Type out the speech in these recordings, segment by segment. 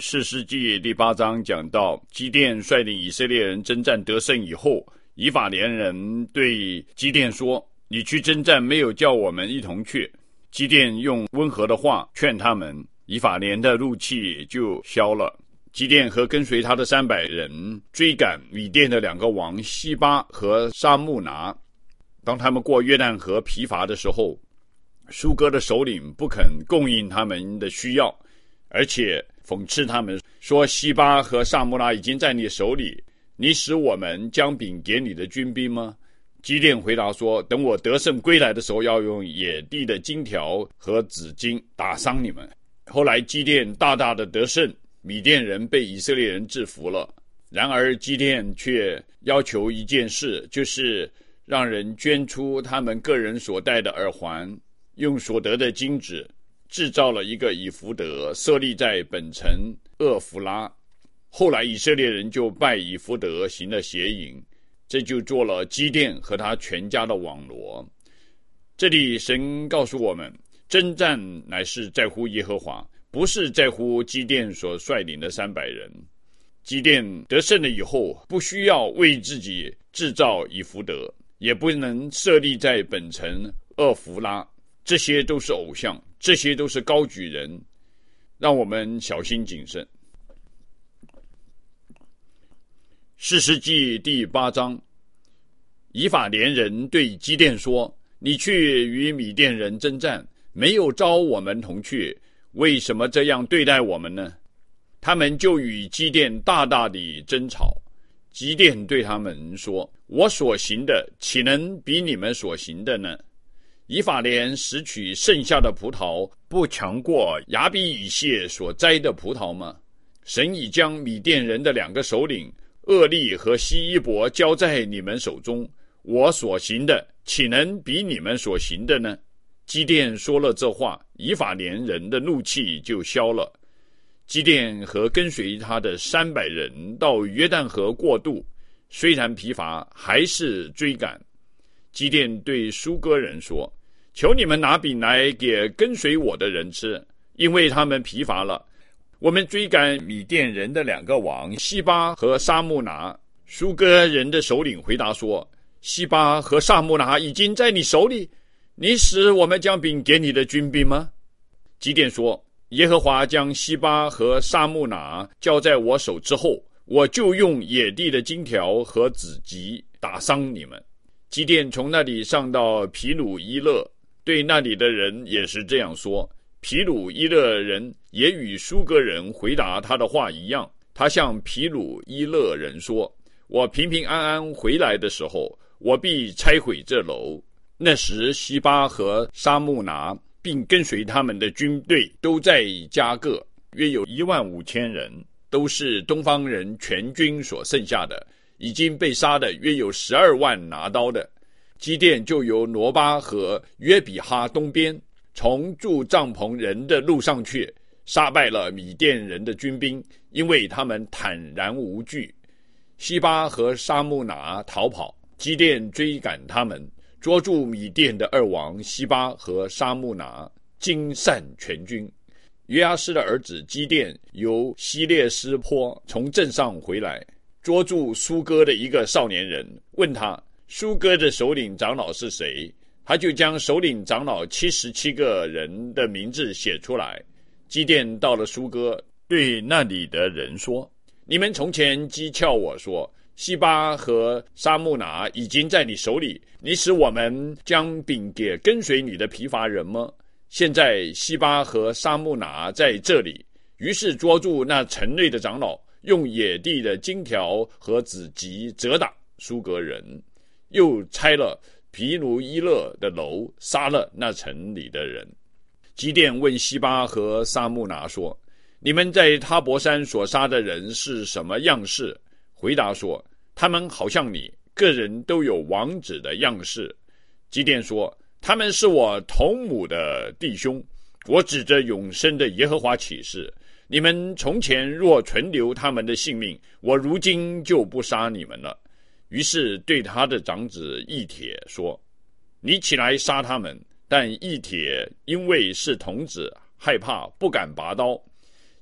士师记第8章讲到，基甸率领以色列人征战得胜以后，以法莲人对基甸说：“你去征战，没有叫我们一同去。”基甸用温和的话劝他们，以法莲的怒气就消了。基甸和跟随他的300人追赶米甸的2个王西巴和沙木拿。当他们过约旦河疲乏的时候，苏哥的首领不肯供应他们的需要，而且讽刺他们说：“西巴和沙木拿已经在你手里，你使我们将饼给你的军兵吗？”基甸回答说：“等我得胜归来的时候，要用野地的金条和紫金打伤你们。”后来基甸大大的得胜，米甸人被以色列人制服了。然而基甸却要求一件事，就是让人捐出他们个人所戴的耳环，用所得的金子制造了一个以弗得，设立在本城厄弗拉。后来以色列人就拜以弗得行了邪淫，这就做了基甸和他全家的网罗。这里神告诉我们，征战乃是在乎耶和华，不是在乎基甸所率领的300人。基甸得胜了以后，不需要为自己制造以弗得，也不能设立在本城厄弗拉，这些都是偶像，这些都是高举人，让我们小心谨慎。士师记第8章，以法莲人对基甸说：“你去与米甸人征战，没有召我们同去，为什么这样对待我们呢？”他们就与基甸大大地争吵。基甸对他们说：“我所行的岂能比你们所行的呢？以法莲拾取剩下的葡萄，不强过亚比以谢所摘的葡萄吗？神已将米甸人的2个首领厄利和希伊伯交在你们手中，我所行的岂能比你们所行的呢？”基甸说了这话，以法莲人的怒气就消了。基甸和跟随他的300人到约旦河过渡，虽然疲乏，还是追赶。基甸对苏哥人说：“求你们拿饼来给跟随我的人吃，因为他们疲乏了。我们追赶米甸人的2个王西巴和沙木拿。”苏哥人的首领回答说：“西巴和沙木拿已经在你手里，你使我们将饼给你的军兵吗？”基甸说：“耶和华将西巴和沙木拿交在我手之后，我就用野地的金条和紫棘打伤你们。”基甸从那里上到毗鲁伊勒，对那里的人也是这样说。毗鲁伊勒人也与苏哥人回答他的话一样。他向毗鲁伊勒人说：“我平平安安回来的时候，我必拆毁这楼。”那时西巴和沙木拿并跟随他们的军队都在加各，约有15000人，都是东方人全军所剩下的，已经被杀的约有12万拿刀的。基甸就由挪巴和约比哈东边，从住帐篷人的路上去，杀败了米甸人的军兵，因为他们坦然无惧。西巴和沙木拿逃跑，基甸追赶他们，捉住米甸的2王西巴和沙木拿，惊散全军。约阿施的儿子基甸由希列斯坡从镇上回来，捉住苏哥的一个少年人，问他苏哥的首领长老是谁，他就将首领长老77个人的名字写出来。基甸到了苏哥，对那里的人说：“你们从前讥诮我说，西巴和沙木拿已经在你手里，你使我们将饼给跟随你的疲乏人吗？现在西巴和沙木拿在这里。”于是捉住那城内的长老，用野地的金条和紫棘责打苏格人，又拆了毗鲁伊勒的楼，杀了那城里的人。基甸问西巴和沙木拿说：“你们在他伯山所杀的人是什么样式？”回答说：“他们好像你，个人都有王子的样式。”基甸说：“他们是我同母的弟兄，我指着永生的耶和华起誓，你们从前若存留他们的性命，我如今就不杀你们了。”于是对他的长子以帖说：“你起来杀他们。”但以帖因为是童子，害怕不敢拔刀。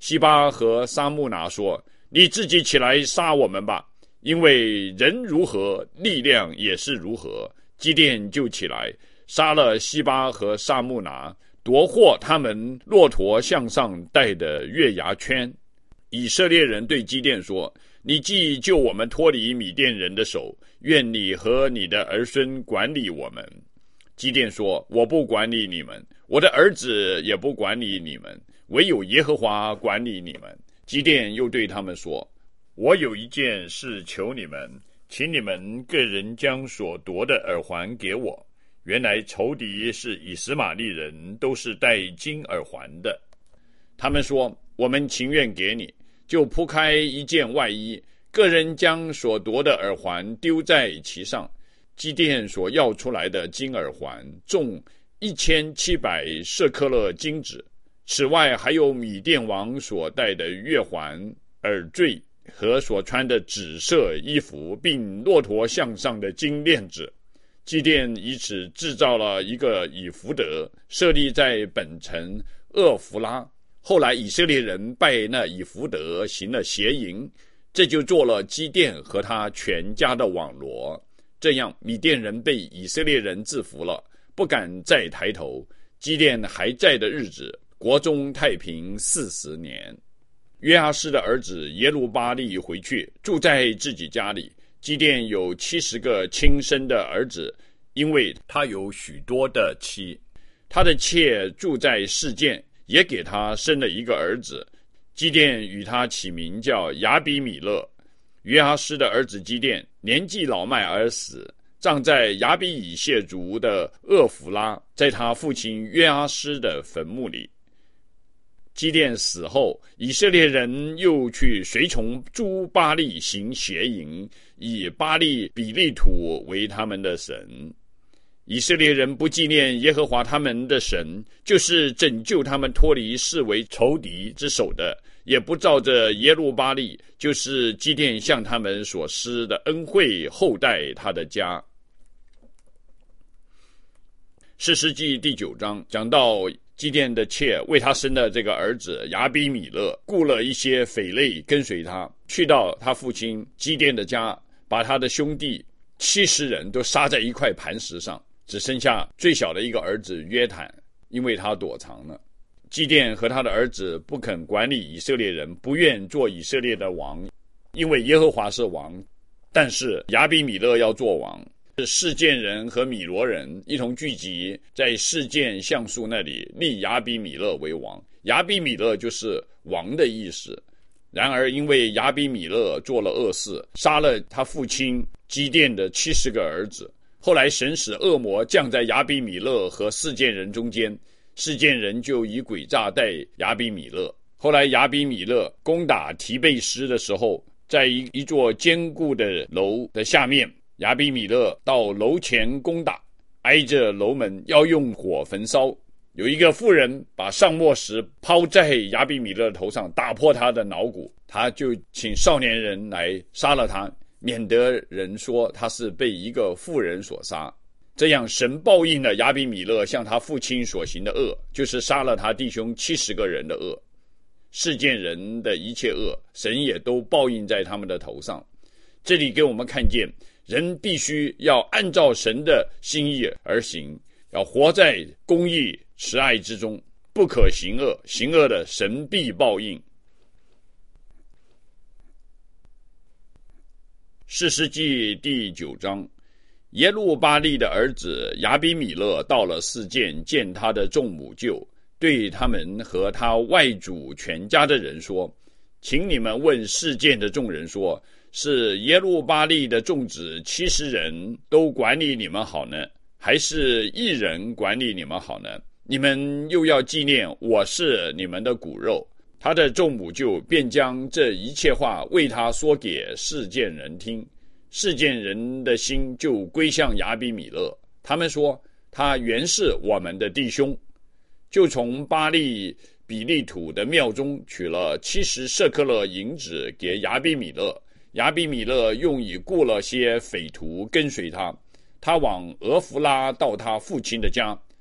西巴和撒慕拿说：你自己起来杀我们吧，因为人如何，力量也是如何。基甸就起来杀了西巴和撒慕拿，夺获他们骆驼项上带的月牙圈。以色列人对基甸说：你既救我们脱离米甸人的手，愿你和你的儿孙管理我们。基甸说：我不管理你们，我的儿子也不管理你们，唯有耶和华管理你们。基甸又对他们说：我有一件事求你们，请你们个人将所夺的耳环给我。原来仇敌是以实玛利人，都是戴金耳环的。他们说：我们情愿给你。就铺开一件外衣，个人将所夺的耳环丢在其上。基甸所要出来的金耳环重1700舍客勒金子，此外还有米甸王所戴的月环、耳坠和所穿的紫色衣服，并骆驼项上的金链子。基甸以此制造了一个以弗得，设立在本城厄弗拉。后来以色列人拜那以弗得行了邪淫，这就做了基甸和他全家的网罗。这样米甸人被以色列人制服了，不敢再抬头。基甸还在的日子，国中太平40年。约阿施的儿子耶路巴力回去，住在自己家里。基甸有70个亲生的儿子，因为他有许多的妻。他的妾住在示剑，也给他生了一个儿子。基甸与他起名叫亚比米勒。约阿施的儿子基甸年纪老迈而死，葬在亚比以谢族的厄弗拉，在他父亲约阿施的坟墓里。基甸死后，以色列人又去随从诸巴力行邪淫，以巴力比利土为他们的神。以色列人不纪念耶和华他们的神，就是拯救他们脱离视为仇敌之手的，也不照着耶路巴力，就是基甸向他们所施的恩惠厚待他的家。士师记第9章讲到基甸的妾为他生的这个儿子亚比米勒，雇了一些匪类跟随他，去到他父亲基甸的家，把他的兄弟70人都杀在一块磐石上，只剩下最小的一个儿子约坦，因为他躲藏了。基甸和他的儿子不肯管理以色列人，不愿做以色列的王，因为耶和华是王，但是亚比米勒要做王。示剑人和米罗人一同聚集在示剑橡树那里，立亚比米勒为王。亚比米勒就是王的意思。然而因为亚比米勒做了恶事，杀了他父亲基甸的70个儿子，后来神使恶魔降在亚比米勒和示剑人中间，示剑人就以诡诈待亚比米勒。后来亚比米勒攻打提贝斯的时候，在一座坚固的楼的下面，亚比米勒到楼前攻打，挨着楼门要用火焚烧。有一个妇人把上磨石抛在亚比米勒头上，打破他的脑骨，他就请少年人来杀了他，免得人说他是被一个妇人所杀。这样神报应了亚比米勒向他父亲所行的恶，就是杀了他弟兄70个人的恶。世间人的一切恶，神也都报应在他们的头上。这里给我们看见，人必须要按照神的心意而行，要活在公义慈爱之中，不可行恶，行恶的神必报应。士师记第9章，耶路巴力的儿子亚比米勒到了示剑，见他的众母舅，对他们和他外祖全家的人说：请你们问示剑的众人说，是耶路巴力的众子70人都管理你们好呢，还是一人管理你们好呢？你们又要纪念我是你们的骨肉。他的众母舅便将这一切话为他说给示剑人听，示剑人的心就归向亚比米勒。他们说，他原是我们的弟兄，就从巴力比利土的庙中取了70舍客勒银子给亚比米勒。亚比米勒用以雇了些匪徒跟随他，他往俄弗拉到他父亲的家，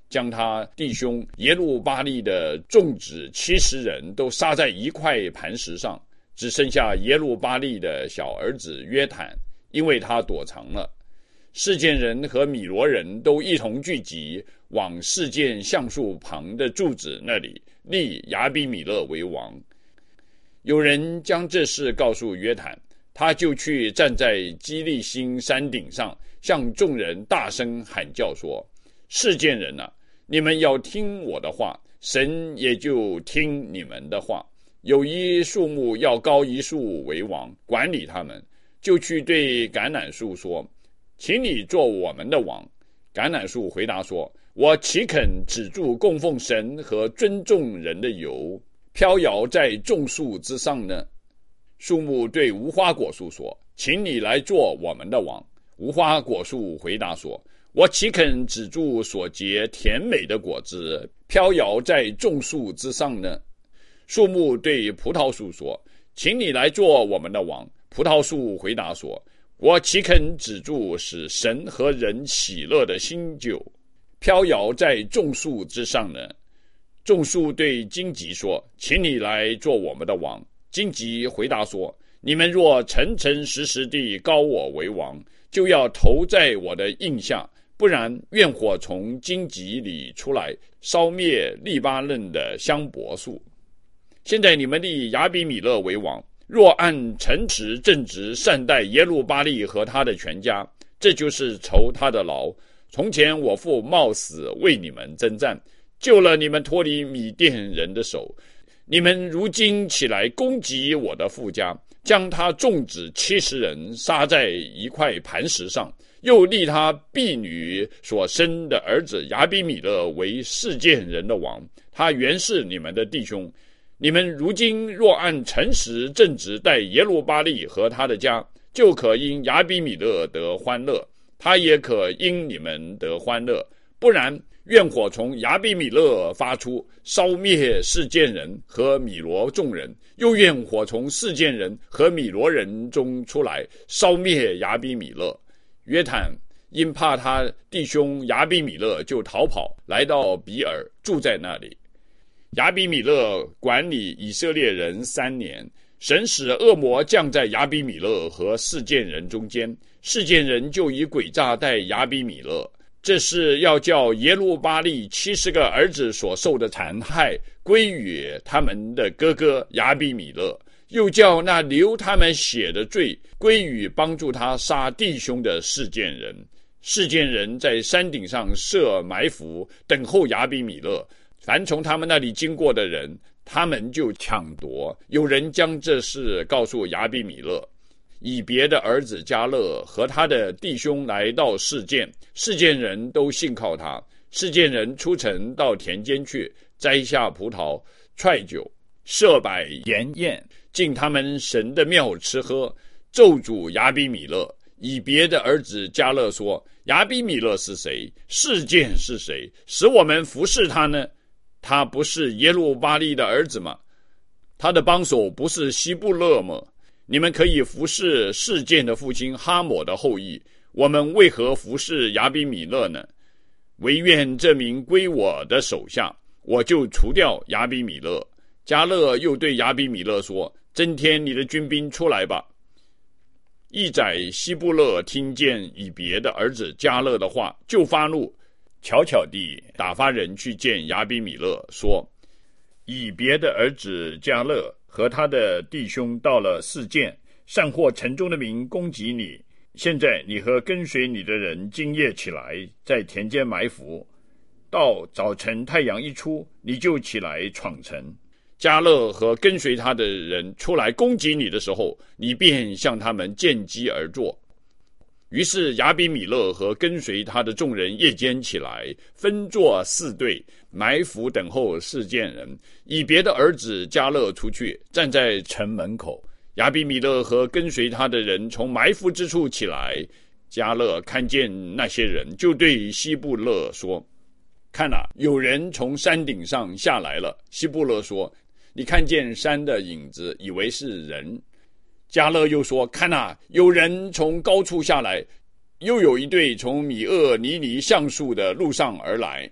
将他弟兄耶路巴力的众子70人都杀在一块磐石上，只剩下耶路巴力的小儿子约坦，因为他躲藏了。示剑人和米罗人都一同聚集，往示剑橡树旁的柱子那里立亚比米勒为王。有人将这事告诉约坦，他就去站在基利心山顶上，向众人大声喊叫说：示剑人啊，你们要听我的话，神也就听你们的话。有一树木要高一树为王，管理他们，就去对橄榄树说：请你做我们的王。橄榄树回答说：我岂肯止住供奉神和尊重人的油，飘摇在众树之上呢？树木对无花果树说：请你来做我们的王。无花果树回答说：我岂肯止住所结甜美的果子，飘摇在众树之上呢？树木对葡萄树说：请你来做我们的王。葡萄树回答说：我岂肯止住使神和人喜乐的新酒，飘摇在众树之上呢？众树对荆棘说：请你来做我们的王。荆棘回答说：你们若诚诚实实地膏我为王，就要投在我的印下，不然愿火从荆棘里出来，烧灭利巴嫩的香柏树。现在你们立亚比米勒为王，若按诚实正直善待耶路巴力和他的全家，这就是酬他的劳。从前我父冒死为你们征战，救了你们脱离米甸人的手。你们如今起来攻击我的父家，将他众子70人杀在一块磐石上，又立他婢女所生的儿子亚比米勒为示剑人的王。他原是你们的弟兄。你们如今若按诚实正直待耶路巴力和他的家，就可因亚比米勒得欢乐，他也可因你们得欢乐。不然，愿火从亚比米勒发出，烧灭示剑人和米罗众人；又愿火从示剑人和米罗人中出来，烧灭亚比米勒。约坦因怕他弟兄亚比米勒，就逃跑，来到比尔，住在那里。亚比米勒管理以色列人3年，神使恶魔降在亚比米勒和示剑人中间，示剑人就以诡诈待亚比米勒。这是要叫耶路巴力70个儿子所受的残害归于他们的哥哥亚比米勒，又叫那流他们血的罪归于帮助他杀弟兄的示剑人。示剑人在山顶上设埋伏，等候亚比米勒。凡从他们那里经过的人，他们就抢夺。有人将这事告诉亚比米勒，以别的儿子迦勒和他的弟兄来到示剑，示剑人都信靠他。示剑人出城到田间去，摘下葡萄、踹酒，设摆筵宴，进他们神的庙吃喝，咒诅亚比米勒。以别的儿子迦勒说：亚比米勒是谁？示剑是谁？使我们服侍他呢？他不是耶路巴力的儿子吗？他的帮手不是希布勒吗？你们可以服侍示剑的父亲哈抹的后裔，我们为何服侍亚比米勒呢？唯愿这名归我的手下，我就除掉亚比米勒。迦勒又对亚比米勒说：增添你的军兵出来吧。义宰希布勒听见以别的儿子迦勒的话，就发怒，悄悄地打发人去见亚比米勒，说：以别的儿子迦勒和他的弟兄到了示剑，散获城中的民，攻击你。现在你和跟随你的人今夜起来，在田间埋伏，到早晨太阳一出，你就起来闯城。迦勒和跟随他的人出来攻击你的时候，你便向他们见机而作。于是亚比米勒和跟随他的众人夜间起来，分作4队，埋伏等候示剑人。以别的儿子迦勒出去，站在城门口。亚比米勒和跟随他的人从埋伏之处起来，迦勒看见那些人，就对希布勒说：看啊，有人从山顶上下来了。希布勒说：你看见山的影子，以为是人。迦勒又说：看啊，有人从高处下来，又有一队从米厄尼尼橡树的路上而来。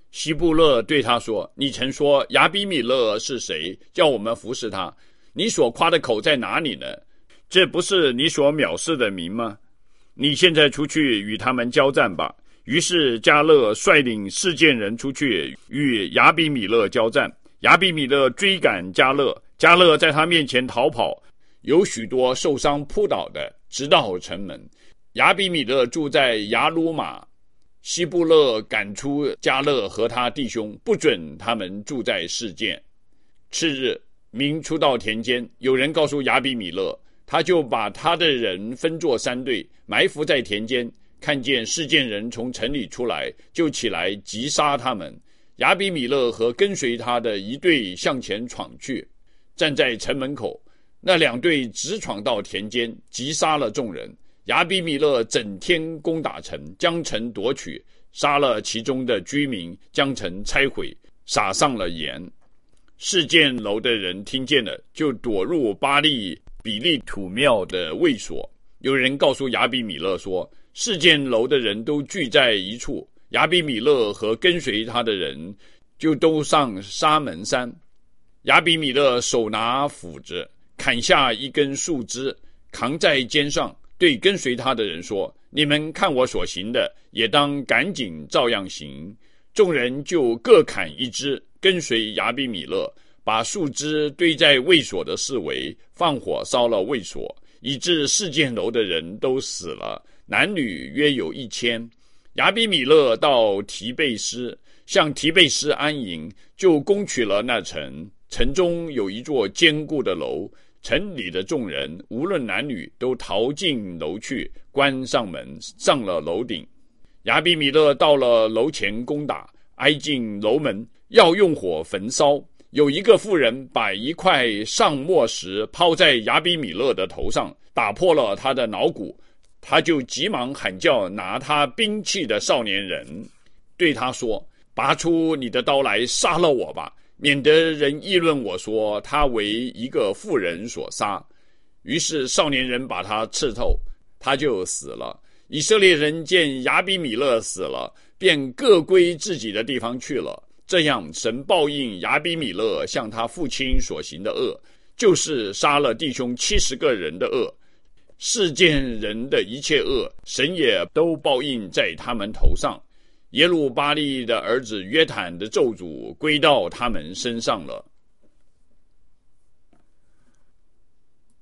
希布勒对他说：你曾说亚比米勒是谁，叫我们服侍他？你所夸的口在哪里呢？这不是你所藐视的民吗？你现在出去与他们交战吧。于是迦勒率领示剑人出去与亚比米勒交战。亚比米勒追赶迦勒，迦勒在他面前逃跑，有许多受伤扑倒的，直到城门。亚比米勒住在雅鲁玛，希布勒赶出迦勒和他弟兄，不准他们住在示剑。次日，民出到田间，有人告诉亚比米勒，他就把他的人分作3队，埋伏在田间。看见示剑人从城里出来，就起来击杀他们。亚比米勒和跟随他的一队向前闯去，站在城门口，那2队直闯到田间，击杀了众人。亚比米勒整天攻打城，将城夺取，杀了其中的居民，将城拆毁，撒上了盐。示剑楼的人听见了，就躲入巴利比利土庙的卫所。有人告诉亚比米勒说，示剑楼的人都聚在一处，亚比米勒和跟随他的人就都上沙门山。亚比米勒手拿斧子，砍下一根树枝，扛在肩上，对跟随他的人说，你们看我所行的，也当赶紧照样行。众人就各砍一枝，跟随亚比米勒，把树枝堆在卫所的四围，放火烧了卫所，以致示剑楼的人都死了，男女约有1000。亚比米勒到提贝斯，向提贝斯安营，就攻取了那城。城中有一座坚固的楼，城里的众人无论男女都逃进楼去，关上门，上了楼顶。亚比米勒到了楼前攻打，挨进楼门，要用火焚烧。有一个妇人把一块上墨石抛在亚比米勒的头上，打破了他的脑骨。他就急忙喊叫拿他兵器的少年人，对他说，拔出你的刀来杀了我吧，免得人议论我说他为一个妇人所杀。于是少年人把他刺透，他就死了。以色列人见亚比米勒死了，便各归自己的地方去了。这样神报应亚比米勒向他父亲所行的恶，就是杀了弟兄70个人的恶。示剑人的一切恶，神也都报应在他们头上。耶路巴利的儿子约坦的咒诅归到他们身上了。